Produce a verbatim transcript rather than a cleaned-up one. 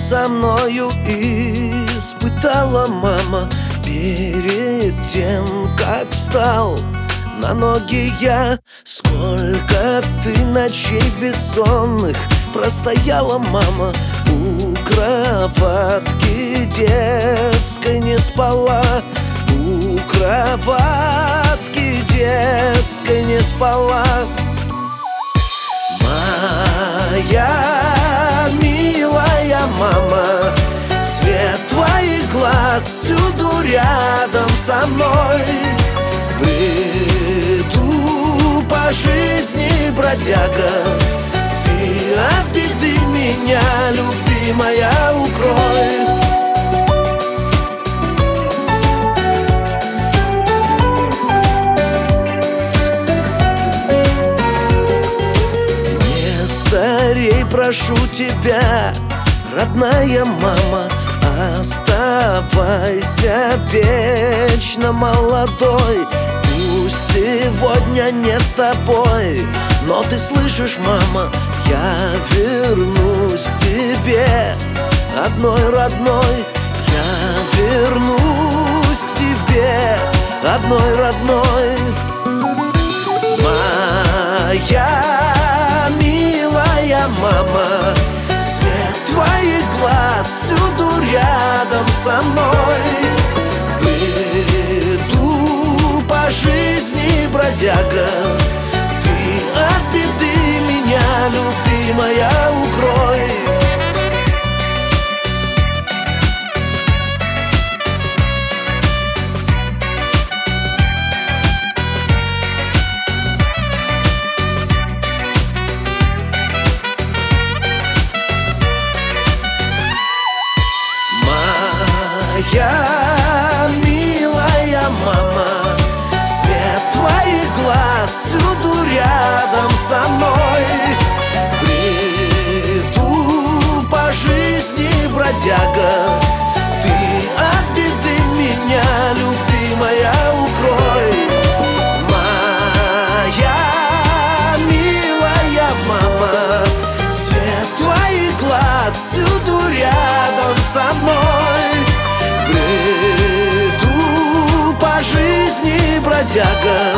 со мною испытала, мама, перед тем, как встал на ноги я. Сколько ты ночей бессонных простояла, мама, у кроватки детской не спала, у кроватки детской не спала. Моя милая мама, свет твоих глаз всюду рядом со мной. Бреду по жизни, бродяга, ты от беды меня, любимая, укрой. Не старей, прошу тебя, родная мама, оставайся вечно молодой. Пусть сегодня не с тобой, но ты слышишь, мама, я вернусь к тебе, одной родной. Я вернусь к тебе, одной родной. Моя милая мама, свет твоих глаз всюду рядом со мной. Бреду по жизни, бродяга, ты от беды меня, любимая, укрой. Моя милая мама, свет твоих глаз всюду рядом со мной. Бреду по жизни, бродяга, ты от беды меня, любимая, укрой. Моя милая мама, свет твоих глаз всюду рядом со мной. Бреду по жизни, бродяга,